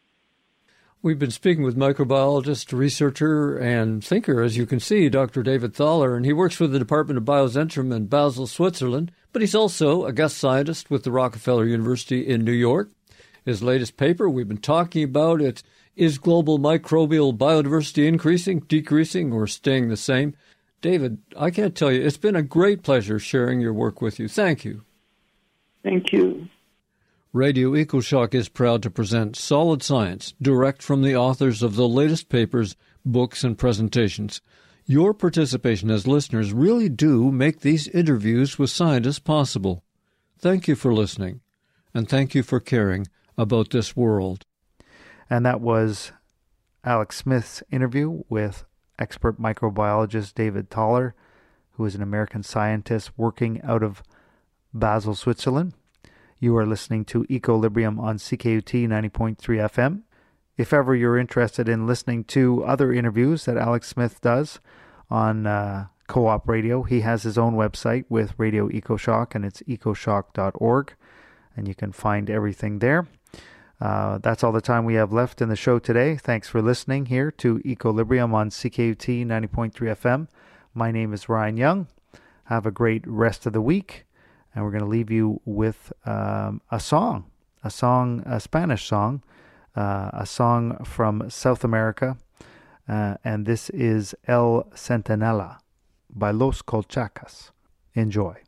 Speaker 4: We've been speaking with microbiologist, researcher, and thinker, as you can see, Doctor David Thaler, and he works for the Department of Biozentrum in Basel, Switzerland, but he's also a guest scientist with the Rockefeller University in New York. His latest paper, we've been talking about it, is global microbial biodiversity increasing, decreasing, or staying the same? David, I can't tell you, it's been a great pleasure sharing your work with you. Thank you.
Speaker 5: Thank you.
Speaker 4: Radio EcoShock is proud to present Solid Science, direct from the authors of the latest papers, books, and presentations. Your participation as listeners really do make these interviews with scientists possible. Thank you for listening, and thank you for caring about this world.
Speaker 3: And that was Alex Smith's interview with expert microbiologist David Thaler, who is an American scientist working out of Basel, Switzerland. You are listening to Equilibrium on C K U T ninety point three F M. If ever you're interested in listening to other interviews that Alex Smith does on uh, Co-op Radio, he has his own website with Radio EcoShock, and it's ecoshock dot org, and you can find everything there. Uh, that's all the time we have left in the show today. Thanks for listening here to Equilibrium on C K U T ninety point three F M. My name is Ryan Young. Have a great rest of the week. And we're going to leave you with um, a song, a song, a Spanish song, uh, a song from South America. Uh, and this is El Centinela by Los Colchacas. Enjoy.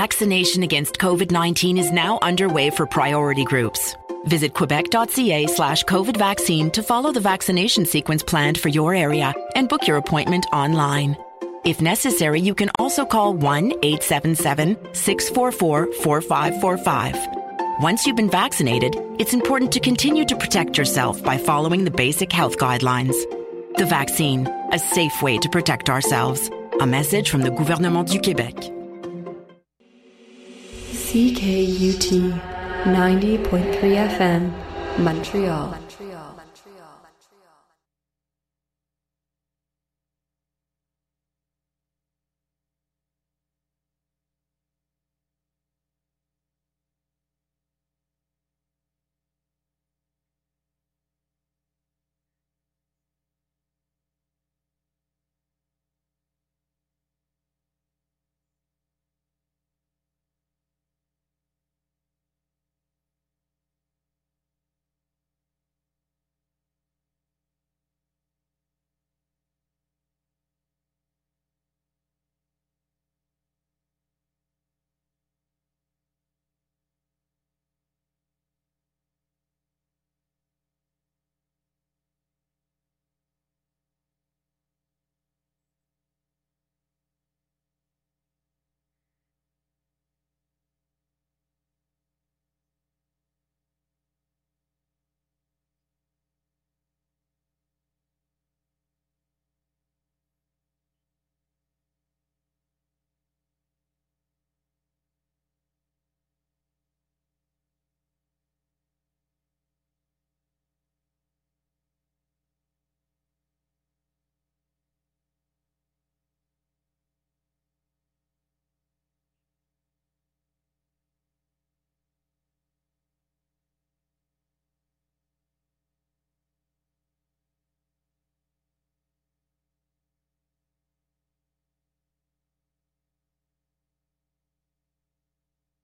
Speaker 7: Vaccination against COVID nineteen is now underway for priority groups. Visit quebec.ca slash COVID vaccine to follow the vaccination sequence planned for your area and book your appointment online. If necessary, you can also call one eight seven seven, six four four, four five four five. Once you've been vaccinated, it's important to continue to protect yourself by following the basic health guidelines. The vaccine, a safe way to protect ourselves. A message from the Gouvernement du Québec.
Speaker 8: C K U T ninety point three F M, Montreal.